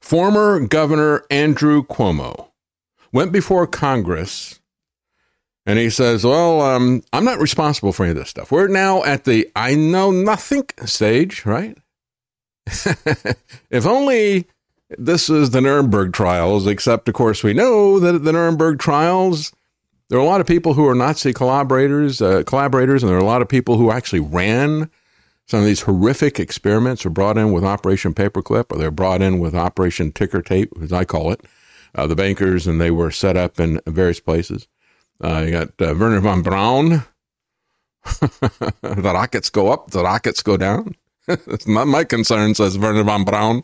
Former Governor Andrew Cuomo went before Congress and he says, well, I'm not responsible for any of this stuff. We're now at the I know nothing stage, right? If only this is the Nuremberg trials, except, of course, we know that at the Nuremberg trials, there are a lot of people who are Nazi collaborators, and there are a lot of people who actually ran some of these horrific experiments, are brought in with Operation Paperclip, or they're brought in with Operation Ticker Tape, as I call it, the bankers, and they were set up in various places. You got Werner von Braun. The rockets go up, the rockets go down. It's not my concern, says Werner von Braun.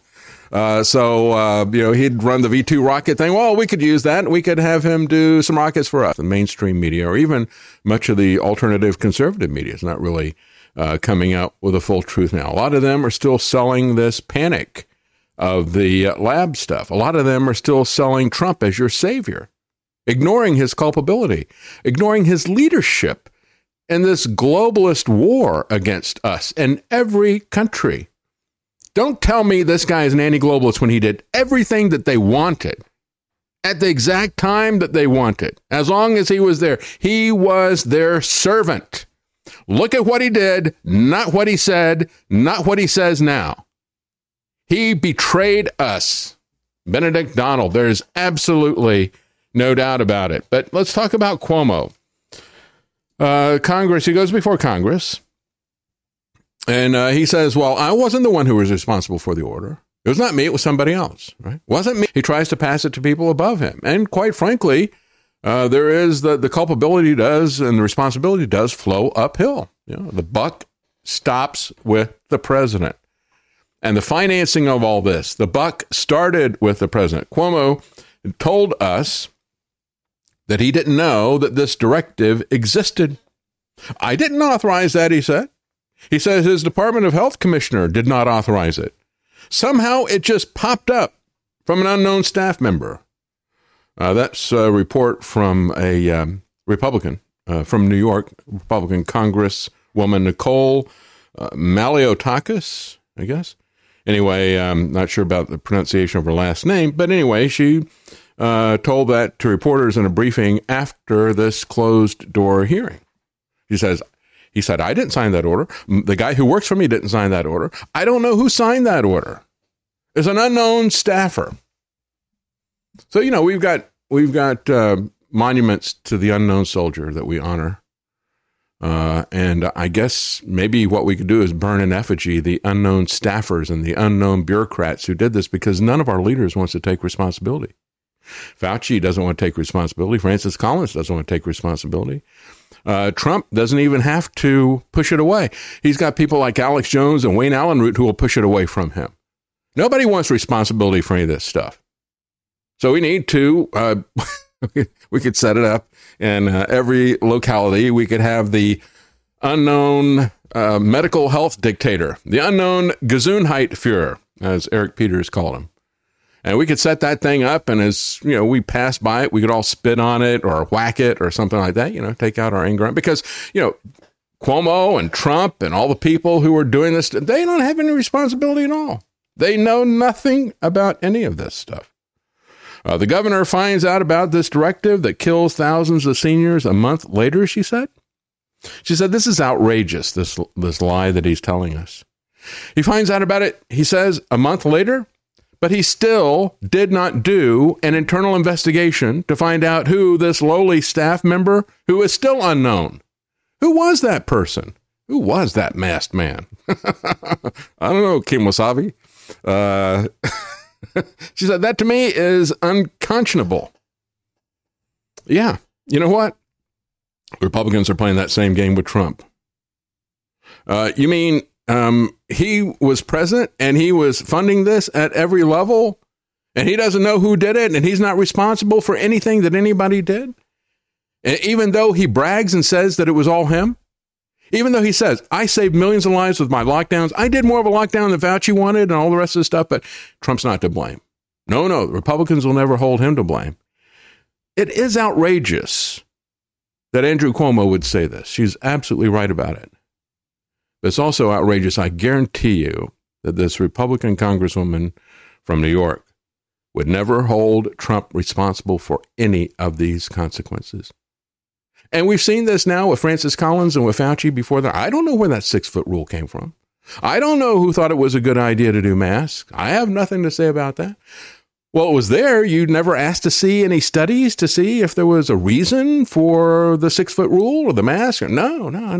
He'd run the V2 rocket thing. Well, we could use that. We could have him do some rockets for us. The mainstream media, or even much of the alternative conservative media, is not really coming out with a full truth now. A lot of them are still selling this panic of the lab stuff. A lot of them are still selling Trump as your savior, ignoring his culpability, ignoring his leadership in this globalist war against us and every country. Don't tell me this guy is an anti-globalist when he did everything that they wanted at the exact time that they wanted. As long as he was there, he was their servant. Look at what he did, not what he said, not what he says now. He betrayed us. Benedict Donald, there's absolutely no doubt about it. But let's talk about Cuomo. Congress, he goes before Congress. And he says, well, I wasn't the one who was responsible for the order. It was not me. It was somebody else, right? It wasn't me. He tries to pass it to people above him. And quite frankly, there is the culpability does and the responsibility does flow uphill. You know, the buck stops with the president. And the financing of all this, the buck started with the president. Cuomo told us that he didn't know that this directive existed. I didn't authorize that, he said. He says his Department of Health commissioner did not authorize it. Somehow it just popped up from an unknown staff member. That's a report from a Republican from New York, Republican Congresswoman Nicole Malliotakis, I guess. Anyway, I'm not sure about the pronunciation of her last name, but anyway, she told that to reporters in a briefing after this closed-door hearing. He said, I didn't sign that order. The guy who works for me didn't sign that order. I don't know who signed that order. It's an unknown staffer. So, you know, we've got monuments to the unknown soldier that we honor. And I guess maybe what we could do is burn in effigy the unknown staffers and the unknown bureaucrats who did this, because none of our leaders wants to take responsibility. Fauci doesn't want to take responsibility. Francis Collins doesn't want to take responsibility. Trump doesn't even have to push it away. He's got people like Alex Jones and Wayne Allen Root who will push it away from him. Nobody wants responsibility for any of this stuff. So we need to, we could set it up in every locality. We could have the unknown medical health dictator, the unknown Gesundheitsführer, as Eric Peters called him. And we could set that thing up, and as, you know, we pass by it, we could all spit on it or whack it or something like that, you know, take out our anger. Because, you know, Cuomo and Trump and all the people who are doing this, they don't have any responsibility at all. They know nothing about any of this stuff. The governor finds out about this directive that kills thousands of seniors a month later, she said. She said, this is outrageous, this lie that he's telling us. He finds out about it, he says, a month later. But he still did not do an internal investigation to find out who this lowly staff member, who is still unknown. Who was that person? Who was that masked man? I don't know, Kim Wasabi. She said, that to me is unconscionable. Yeah, you know what? Republicans are playing that same game with Trump. You mean he was president and he was funding this at every level, and he doesn't know who did it, and he's not responsible for anything that anybody did? And even though he brags and says that it was all him, even though he says, I saved millions of lives with my lockdowns, I did more of a lockdown than Fauci wanted and all the rest of the stuff, but Trump's not to blame. No, the Republicans will never hold him to blame. It is outrageous that Andrew Cuomo would say this. She's absolutely right about it. But it's also outrageous, I guarantee you, that this Republican Congresswoman from New York would never hold Trump responsible for any of these consequences. And we've seen this now with Francis Collins and with Fauci before that. I don't know where that 6-foot rule came from. I don't know who thought it was a good idea to do masks. I have nothing to say about that. Well, it was there. You never asked to see any studies to see if there was a reason for the 6-foot rule or the mask. No, I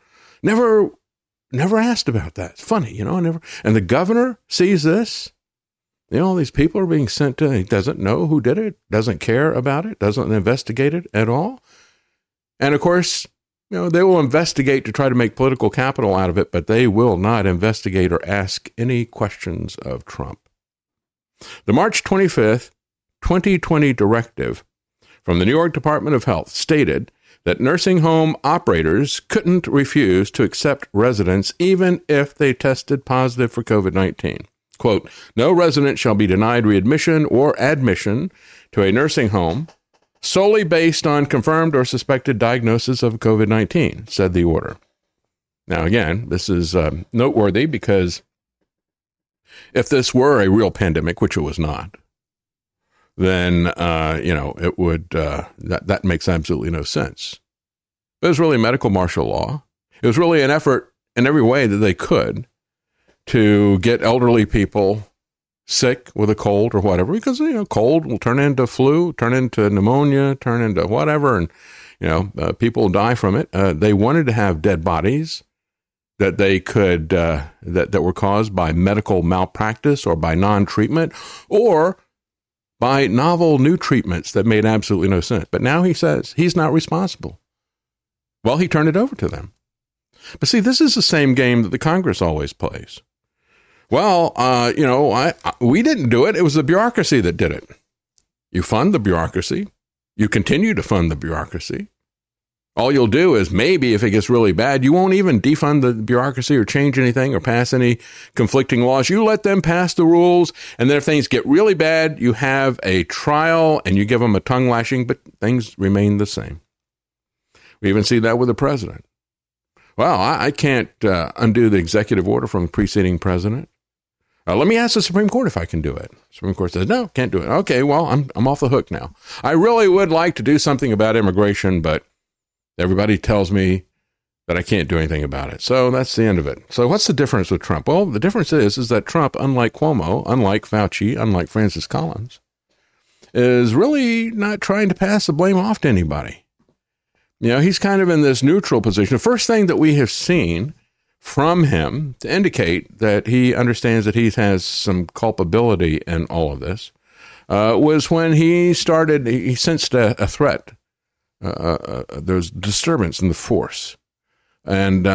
never asked about that. It's funny, and the governor sees this. These people are being sent to, he doesn't know who did it, doesn't care about it, doesn't investigate it at all. And of course, they will investigate to try to make political capital out of it, but they will not investigate or ask any questions of Trump. The March 25th, 2020 directive from the New York Department of Health stated that nursing home operators couldn't refuse to accept residents even if they tested positive for COVID-19. Quote, no resident shall be denied readmission or admission to a nursing home solely based on confirmed or suspected diagnosis of COVID-19, said the order. Now, again, this is noteworthy because if this were a real pandemic, which it was not, then, it would, that makes absolutely no sense. It was really medical martial law. It was really an effort in every way that they could to get elderly people sick with a cold or whatever, because, cold will turn into flu, turn into pneumonia, turn into whatever, and, people die from it. They wanted to have dead bodies that they could, that were caused by medical malpractice or by non-treatment or by novel new treatments that made absolutely no sense. But now he says he's not responsible. Well, he turned it over to them. But see, this is the same game that the Congress always plays. Well, we didn't do it. It was the bureaucracy that did it. You fund the bureaucracy. You continue to fund the bureaucracy. All you'll do is maybe if it gets really bad, you won't even defund the bureaucracy or change anything or pass any conflicting laws. You let them pass the rules. And then if things get really bad, you have a trial and you give them a tongue lashing, but things remain the same. We even see that with the president. Well, I can't undo the executive order from the preceding president. Let me ask the Supreme Court if I can do it. Supreme Court says, no, can't do it. Okay, well, I'm off the hook now. I really would like to do something about immigration, but everybody tells me that I can't do anything about it. So that's the end of it. So what's the difference with Trump? Well, the difference is that Trump, unlike Cuomo, unlike Fauci, unlike Francis Collins, is really not trying to pass the blame off to anybody. He's kind of in this neutral position. The first thing that we have seen from him to indicate that he understands that he has some culpability in all of this was when he sensed a threat. There's disturbance in the force. And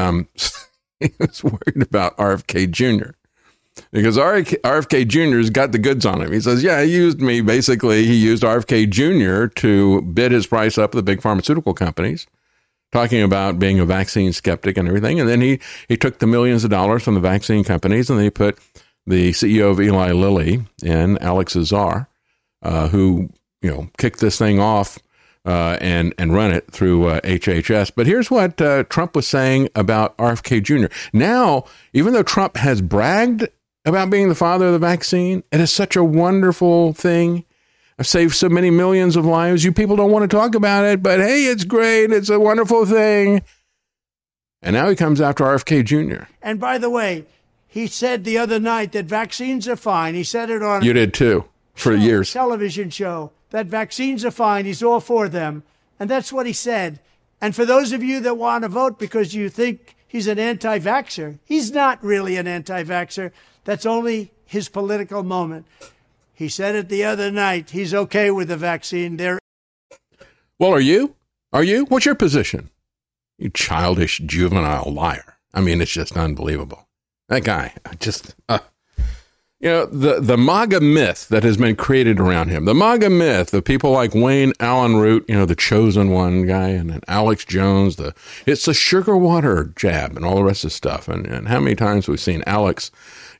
he was worried about RFK Jr. because RFK Jr.'s got the goods on him. He says, yeah, he used me. Basically, he used RFK Jr. to bid his price up with the big pharmaceutical companies, talking about being a vaccine skeptic and everything. And then he took the millions of dollars from the vaccine companies and they put the CEO of Eli Lilly in, Alex Azar, who, kicked this thing off and run it through HHS. But here's what Trump was saying about RFK Jr. Now, even though Trump has bragged about being the father of the vaccine, it is such a wonderful thing. I've saved so many millions of lives. You people don't want to talk about it, but hey, it's great. It's a wonderful thing. And now he comes after RFK Jr. And by the way, he said the other night that vaccines are fine. He said it on... You did too, for years. Television show, that vaccines are fine. He's all for them. And that's what he said. And for those of you that want to vote because you think he's an anti-vaxxer, he's not really an anti-vaxxer. That's only his political moment. He said it the other night. He's okay with the vaccine. Well, are you? Are you? What's your position? You childish, juvenile liar. I mean, it's just unbelievable. That guy, just, the MAGA myth that has been created around him, the MAGA myth of people like Wayne Allen Root, the chosen one guy, and then Alex Jones, it's the sugar water jab and all the rest of the stuff. And how many times we've seen Alex,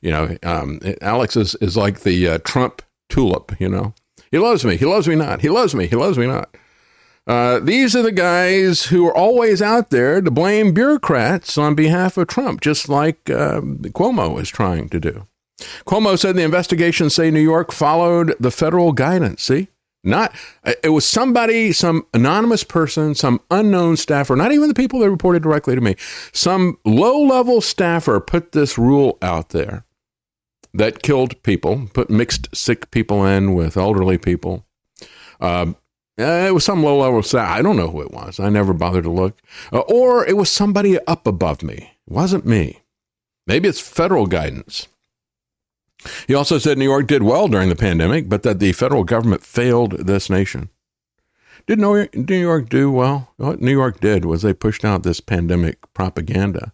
Alex is like the Trump tulip, he loves me not. He loves me not. These are the guys who are always out there to blame bureaucrats on behalf of Trump, just like Cuomo is trying to do. Cuomo said the investigations say New York followed the federal guidance. See? It was somebody, some anonymous person, some unknown staffer, not even the people that reported directly to me. Some low-level staffer put this rule out there that killed people, put mixed sick people in with elderly people. It was some low-level staff. I don't know who it was. I never bothered to look. Or it was somebody up above me. It wasn't me. Maybe it's federal guidance. He also said New York did well during the pandemic, but that the federal government failed this nation. Did New York do well? What New York did was they pushed out this pandemic propaganda.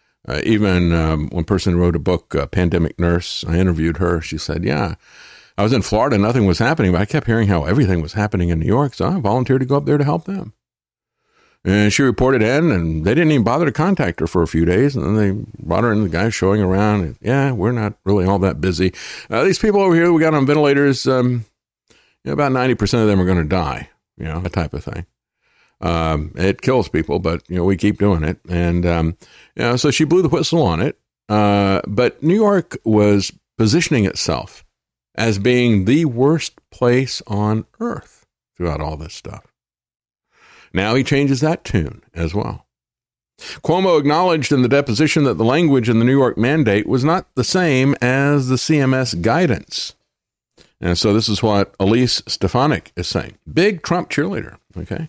Even one person wrote a book, Pandemic Nurse, I interviewed her. She said, yeah, I was in Florida, nothing was happening, but I kept hearing how everything was happening in New York, so I volunteered to go up there to help them. And she reported in, and they didn't even bother to contact her for a few days. And then they brought her in, the guy showing around. And, yeah, we're not really all that busy. These people over here that we got on ventilators, about 90% of them are going to die, that type of thing. It kills people, but, we keep doing it. And, so she blew the whistle on it. But New York was positioning itself as being the worst place on earth throughout all this stuff. Now he changes that tune as well. Cuomo acknowledged in the deposition that the language in the New York mandate was not the same as the CMS guidance. And so this is what Elise Stefanik is saying. Big Trump cheerleader, okay,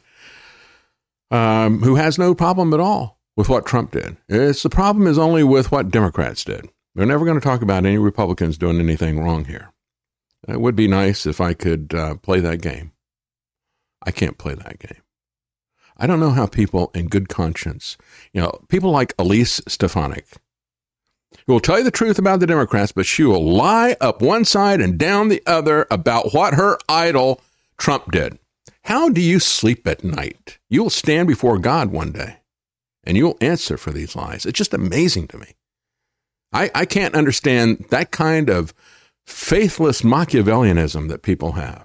who has no problem at all with what Trump did. The problem is only with what Democrats did. They're never going to talk about any Republicans doing anything wrong here. It would be nice if I could play that game. I can't play that game. I don't know how people in good conscience, people like Elise Stefanik, who will tell you the truth about the Democrats, but she will lie up one side and down the other about what her idol Trump did. How do you sleep at night? You will stand before God one day, and you'll answer for these lies. It's just amazing to me. I can't understand that kind of faithless Machiavellianism that people have.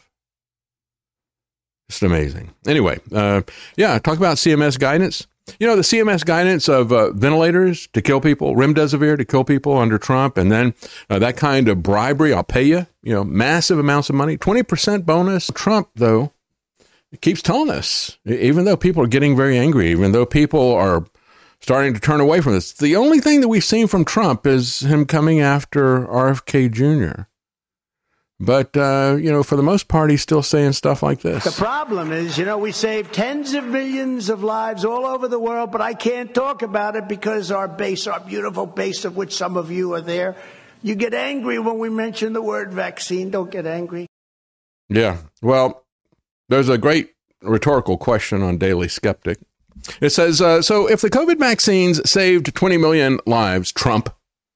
Just amazing. Anyway, talk about CMS guidance. The CMS guidance of ventilators to kill people, remdesivir to kill people under Trump, and then that kind of bribery, I'll pay you, massive amounts of money, 20% bonus. Trump, though, keeps telling us, even though people are getting very angry, even though people are starting to turn away from this, the only thing that we've seen from Trump is him coming after RFK Jr., But, for the most part, he's still saying stuff like this. The problem is, we save tens of millions of lives all over the world, but I can't talk about it because our beautiful base, of which some of you are there, you get angry when we mention the word vaccine. Don't get angry. Yeah. Well, there's a great rhetorical question on Daily Skeptic. It says, so if the COVID vaccines saved 20 million lives, Trump,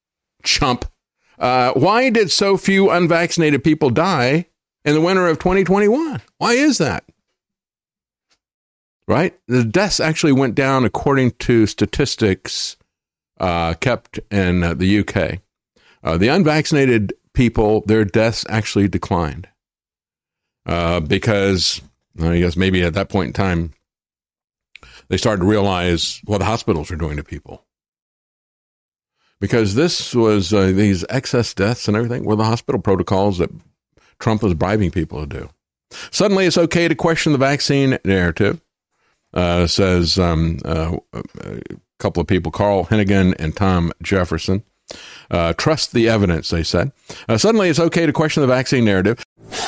why did so few unvaccinated people die in the winter of 2021? Why is that? Right? The deaths actually went down according to statistics kept in the UK. The unvaccinated people, their deaths actually declined because I guess maybe at that point in time, they started to realize what the hospitals are doing to people. Because this was these excess deaths and everything were the hospital protocols that Trump was bribing people to do. Suddenly, it's okay to question the vaccine narrative, says a couple of people, Carl Hennigan and Tom Jefferson. Trust the evidence, they said. Suddenly, it's okay to question the vaccine narrative.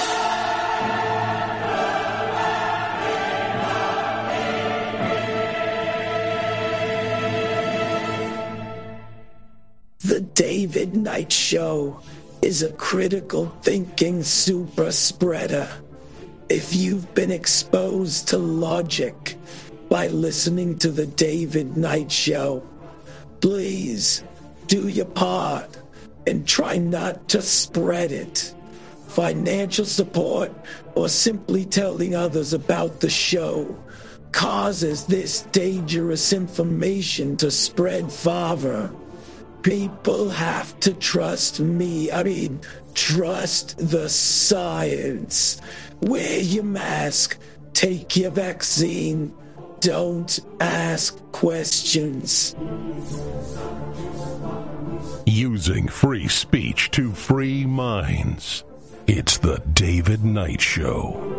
The David Knight Show is a critical thinking super spreader. If you've been exposed to logic by listening to the David Knight Show, please do your part and try not to spread it. Financial support or simply telling others about the show causes this dangerous information to spread farther. People have to trust me. Trust the science. Wear your mask. Take your vaccine. Don't ask questions. using free speech to free minds. It's the David Knight Show.